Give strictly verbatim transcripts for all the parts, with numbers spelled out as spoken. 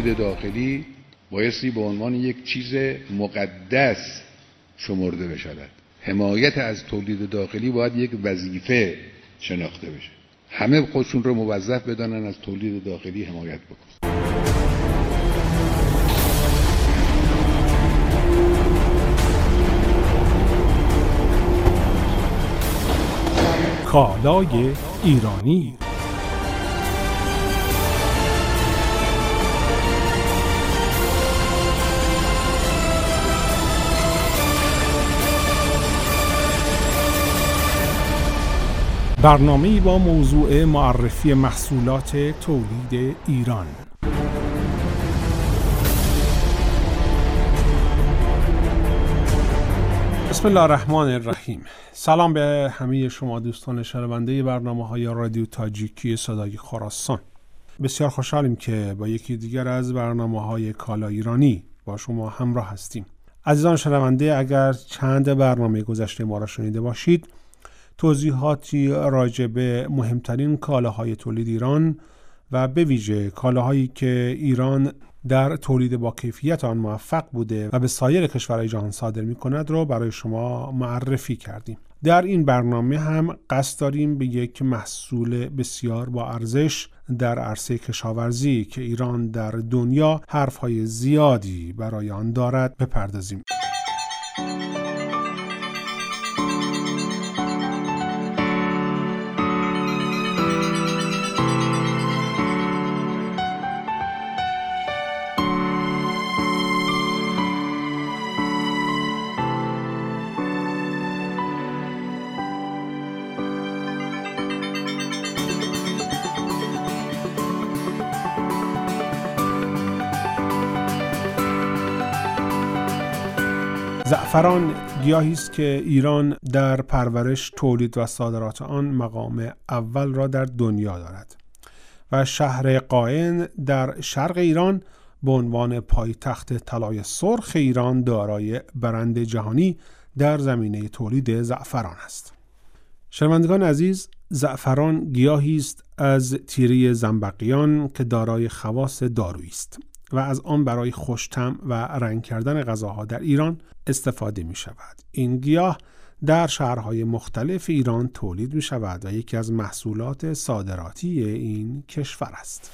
تولید داخلی بایستی به عنوان یک چیز مقدس شمرده بشود. حمایت از تولید داخلی باید یک وظیفه شناخته بشه. همه خودشون رو موظف بدانن از تولید داخلی حمایت بکنن. کالای ایرانی. برنامه‌ای با موضوع معرفی محصولات تولید ایران. بسم الله الرحمن الرحیم. سلام به همه شما دوستان شنونده برنامه‌های رادیو تاجیکی صدای خراسان. بسیار خوشحالیم که با یکی دیگر از برنامه‌های کالا ایرانی با شما همراه هستیم. عزیزان شنونده، اگر چند برنامه گذشته ما را شنیده باشید، توضیحاتی راجع به مهمترین کالاهای تولید ایران و به ویژه کالاهایی که ایران در تولید با کیفیت آن موفق بوده و به سایر کشورهای جهان صادر می کند را برای شما معرفی کردیم. در این برنامه هم قصد داریم به یک محصول بسیار با ارزش در عرصه کشاورزی که ایران در دنیا حرفهای زیادی برای آن دارد بپردازیم. زعفران گیاهی است که ایران در پرورش، تولید و صادرات آن مقام اول را در دنیا دارد و شهر قائن در شرق ایران به عنوان پایتخت طلای سرخ ایران دارای برند جهانی در زمینه تولید زعفران است. شنوندگان عزیز، زعفران گیاهی است از تیره زنبقیان که دارای خواص دارویی است و از آن برای خوش‌طعم و رنگ کردن غذاها در ایران استفاده می شود. این گیاه در شهرهای مختلف ایران تولید می شود و یکی از محصولات صادراتی این کشور است.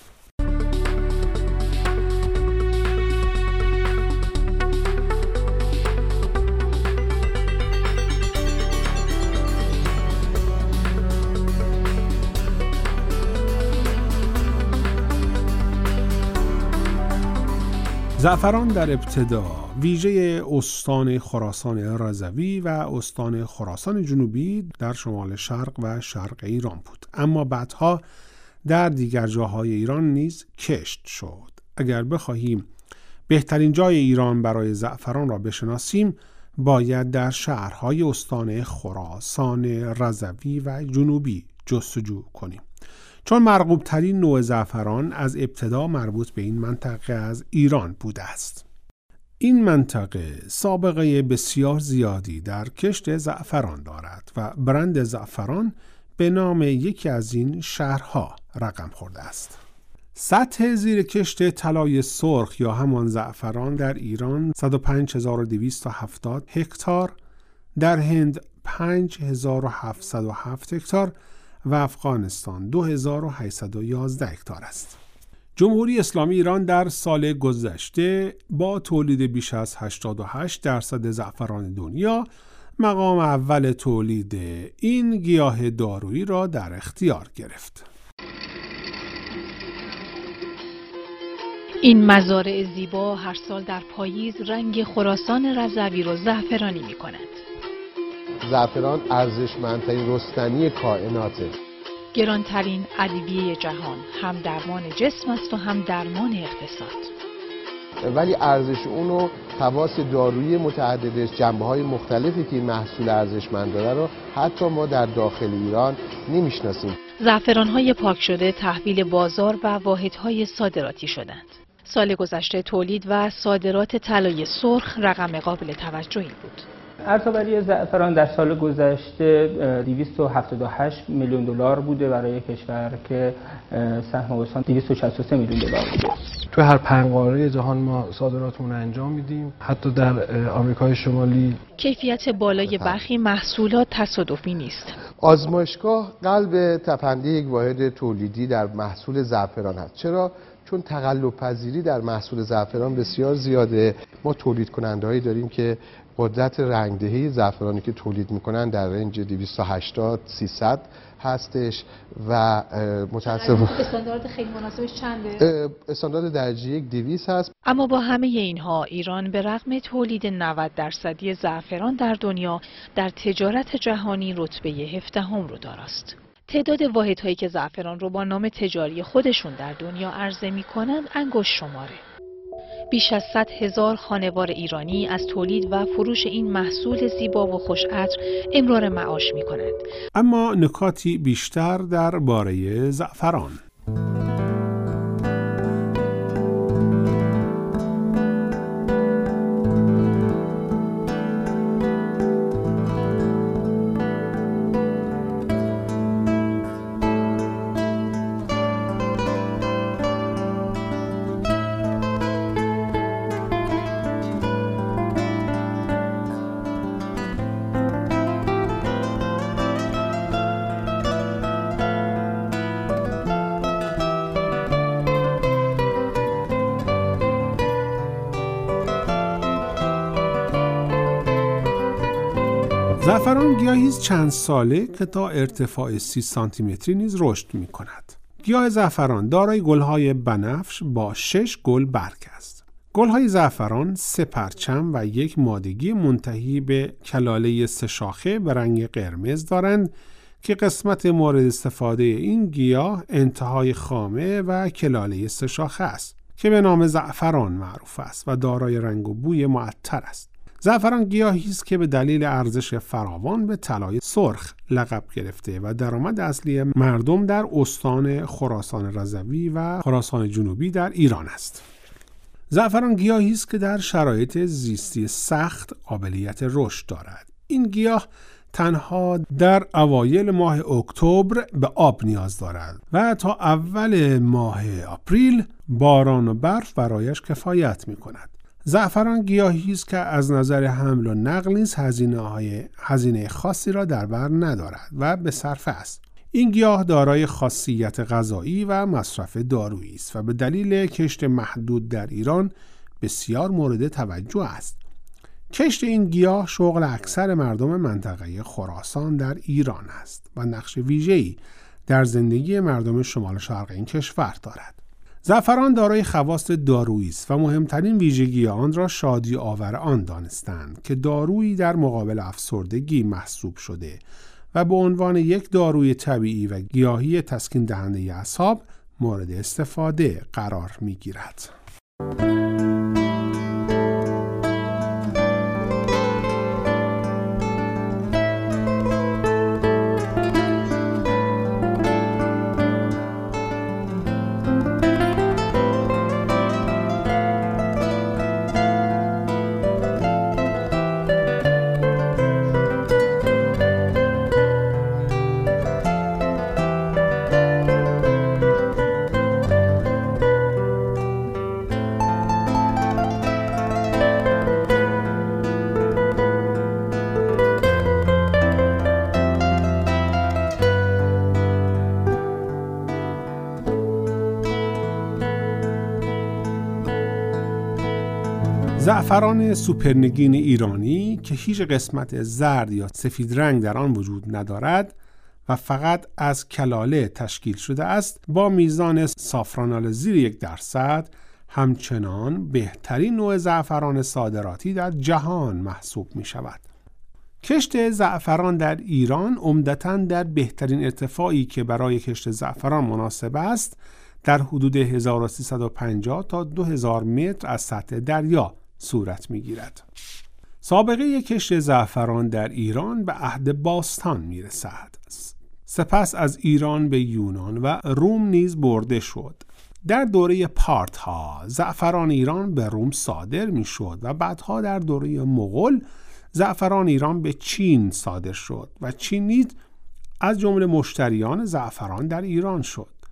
زعفران در ابتدا ویژه استان خراسان رضوی و استان خراسان جنوبی در شمال شرق و شرق ایران بود، اما بعدها در دیگر جاهای ایران نیز کشت شد. اگر بخواهیم بهترین جای ایران برای زعفران را بشناسیم، باید در شهرهای استان خراسان رضوی و جنوبی جستجو کنیم، چون مرغوب ترین نوع زعفران از ابتدا مربوط به این منطقه از ایران بوده است. این منطقه سابقه بسیار زیادی در کشت زعفران دارد و برند زعفران به نام یکی از این شهرها رقم خورده است. سطح زیر کشت طلای سرخ یا همان زعفران در ایران صد و پنج هزار و دویست و هفتاد هکتار، در هند پنج هزار و هفتصد و هفت هکتار و افغانستان دو هزار و هشتصد و یازده هکتار است. جمهوری اسلامی ایران در سال گذشته با تولید بیش از هشتاد و هشت درصد زعفران دنیا مقام اول تولید این گیاه دارویی را در اختیار گرفت. این مزارع زیبا هر سال در پاییز رنگ خراسان رضوی را زعفرانی می کند. زعفران ارزشمندترین رستنی کائناته. گرانترین ادویه جهان، هم درمان جسم است و هم درمان اقتصاد. ولی ارزش اونو خواص دارویی متعدد، جنبه‌های مختلفی که محصول ارزشمند داره رو حتی ما در داخل ایران نمیشناسیم. زعفران‌های پاک شده تحویل بازار و واحدهای صادراتی شدند. سال گذشته تولید و صادرات طلای سرخ رقم قابل توجهی بود. ارزآوری زعفران در سال گذشته دویست و هفتاد و هشت میلیون دلار بوده برای کشور که سهم استان دویست و شصت و سه میلیون دلار بوده. تو هر پنج قاره جهان ما صادراتمون انجام میدیم، حتی در آمریکای شمالی. کیفیت بالای برخی محصولات تصادفی نیست. آزمایشگاه قلب تپنده یک واحد تولیدی در محصول زعفران هست. چرا؟ چون تقلب پذیری در محصول زعفران بسیار زیاده. ما تولید کننده‌هایی داریم که قدرت رنگدهی زعفرانی که تولید میکنن در رنج دویست و هشتاد سیصد هستش و متأسفانه استاندارد خیلی مناسبش چنده؟ استاندارد درجه یک دویست هست. اما با همه اینها ایران به رغم تولید نود درصدی زعفران در دنیا در تجارت جهانی رتبه هفدهم رو داراست. تعداد واحدهایی که زعفران رو با نام تجاری خودشون در دنیا عرضه می‌کنند انگشت شماره. بیش از صد هزار خانوار ایرانی از تولید و فروش این محصول زیبا و خوش عطر امرار معاش می‌کنند. اما نکاتی بیشتر درباره زعفران. زعفران گیاهی است چند ساله که تا ارتفاع سی سانتی متری نیز رشد می کند. گیاه زعفران دارای گلهای بنفش با شش گل برگ است. گلهای زعفران سه پرچم و یک مادگی منتهی به کلاله سه شاخه به رنگ قرمز دارند که قسمت مورد استفاده این گیاه انتهای خامه و کلاله سه شاخه است که به نام زعفران معروف است و دارای رنگ و بوی معطر است. زعفران گیاهی است که به دلیل ارزش فراوان به طلای سرخ لقب گرفته و درآمد اصلی مردم در استان خراسان رضوی و خراسان جنوبی در ایران است. زعفران گیاهی است که در شرایط زیستی سخت قابلیت رشد دارد. این گیاه تنها در اوایل ماه اکتبر به آب نیاز دارد و تا اول ماه آپریل باران و برف برایش کفایت می کند. زعفران گیاهی است که از نظر حمل و نقل نیز هزینه‌های هزینه خاصی را در بر ندارد و به صرفه است. این گیاه دارای خاصیت غذایی و مصرف دارویی است و به دلیل کشت محدود در ایران بسیار مورد توجه است. کشت این گیاه شغل اکثر مردم منطقه خراسان در ایران است و نقش ویژه‌ای در زندگی مردم شمال شرق این کشور دارد. زعفران دارای خواص دارویی است و مهمترین ویژگی آن را شادی آور آن دانستند که دارویی در مقابل افسردگی محسوب شده و به عنوان یک داروی طبیعی و گیاهی تسکین دهنده اعصاب مورد استفاده قرار می‌گیرد. زعفران سوپرنگین ایرانی که هیچ قسمت زرد یا سفید رنگ در آن وجود ندارد و فقط از کلاله تشکیل شده است، با میزان سافرانال زیر یک درصد همچنان بهترین نوع زعفران صادراتی در جهان محسوب می شود. کشت زعفران در ایران عمدتاً در بهترین ارتفاعی که برای کشت زعفران مناسب است در حدود هزار و سیصد و پنجاه تا دو هزار متر از سطح دریا صورت می‌گیرد. سابقه کشت زعفران در ایران به عهد باستان می‌رسد. سپس از ایران به یونان و روم نیز برده شد. در دوره پارتها زعفران ایران به روم صادر می‌شد و بعدها در دوره مغول زعفران ایران به چین صادر شد و چین نیز از جمله مشتریان زعفران در ایران شد.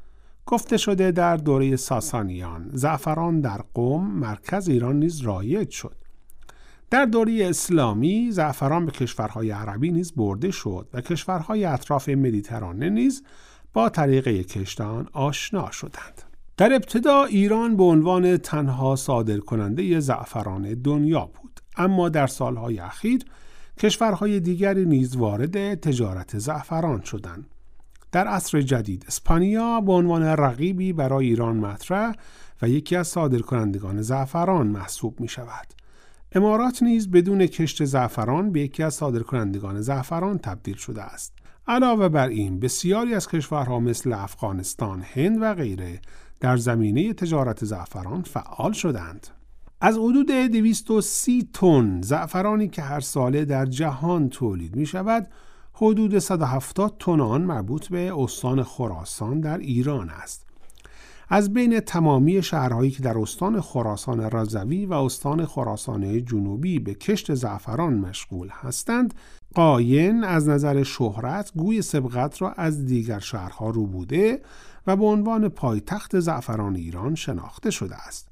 گفته شده در دوره ساسانیان زعفران در قم مرکز ایران نیز رایج شد. در دوره اسلامی زعفران به کشورهای عربی نیز برده شد و کشورهای اطراف مدیترانه نیز با طریقه کشت آن آشنا شدند. در ابتدا ایران به عنوان تنها صادرکننده زعفران دنیا بود، اما در سالهای اخیر کشورهای دیگری نیز وارد تجارت زعفران شدند. در عصر جدید اسپانیا به عنوان رقیبی برای ایران مطرح و یکی از صادرکنندگان زعفران محسوب می شود. امارات نیز بدون کشت زعفران به یکی از صادرکنندگان زعفران تبدیل شده است. علاوه بر این بسیاری از کشورها مثل افغانستان، هند و غیره در زمینه تجارت زعفران فعال شدند. از حدود دویست و سی تن زعفرانی که هر ساله در جهان تولید می شود، حدود صد و هفتاد تن آن مربوط به استان خراسان در ایران است. از بین تمامی شهرهایی که در استان خراسان رضوی و استان خراسان جنوبی به کشت زعفران مشغول هستند، قاین از نظر شهرت گوی سبقت را از دیگر شهرها رو بوده و به عنوان پایتخت زعفران ایران شناخته شده است.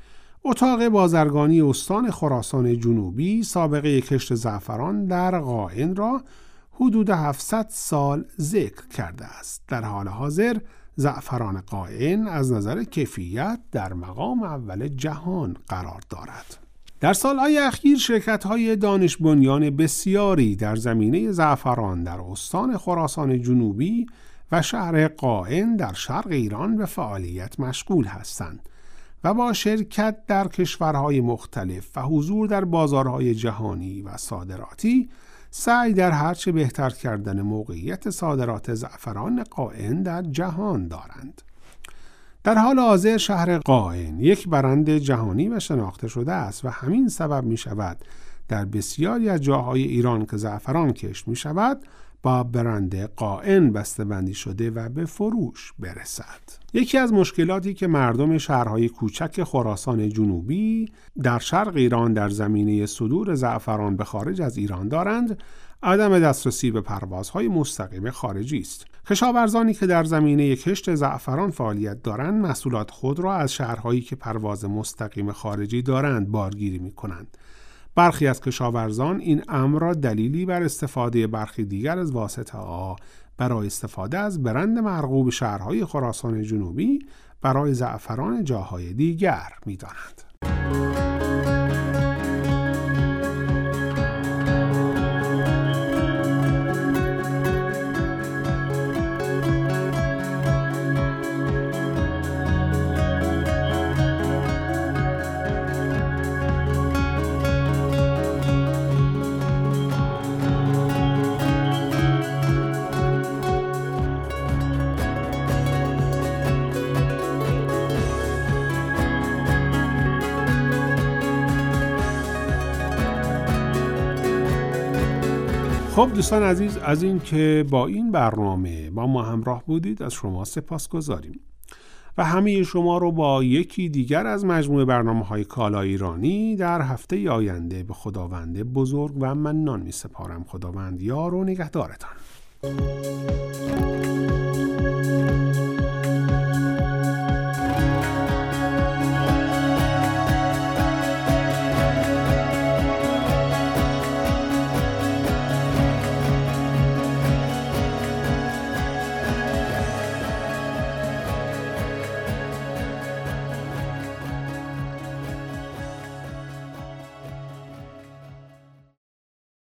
اتاق بازرگانی استان خراسان جنوبی سابقه کشت زعفران در قاین را حدود هفتصد سال ذکر کرده است. در حال حاضر زعفران قاین از نظر کیفیت در مقام اول جهان قرار دارد. در سالهای اخیر شرکت‌های دانش بنیان بسیاری در زمینه زعفران در استان خراسان جنوبی و شهر قاین در شرق ایران به فعالیت مشغول هستند و با شرکت در کشورهای مختلف و حضور در بازارهای جهانی و صادراتی سعی در هرچه بهتر کردن موقعیت صادرات زعفران قاین در جهان دارند. در حال حاضر شهر قاین یک برند جهانی و شناخته شده است و همین سبب می شود در بسیاری از جاهای ایران که زعفران کشت می شود با برند قاین بسته‌بندی شده و به فروش برسد. یکی از مشکلاتی که مردم شهرهای کوچک خراسان جنوبی در شرق ایران در زمینه صدور زعفران به خارج از ایران دارند، عدم دسترسی به پروازهای مستقیم خارجی است. کشاورزانی که در زمینه کشت زعفران فعالیت دارند، محصولات خود را از شهرهایی که پرواز مستقیم خارجی دارند بارگیری می‌کنند. برخی از کشاورزان این امر را دلیلی بر استفاده برخی دیگر از واسطه‌ها برای استفاده از برند مرغوب شهرهای خراسان جنوبی برای زعفران جاهای دیگر می‌دانند. خب دوستان عزیز، از این که با این برنامه با ما همراه بودید از شما سپاسگزاریم و همه شما رو با یکی دیگر از مجموعه برنامه‌های کالا ایرانی در هفته آینده به خداوند بزرگ و منان می سپارم. خداوند یار و نگهدارتان.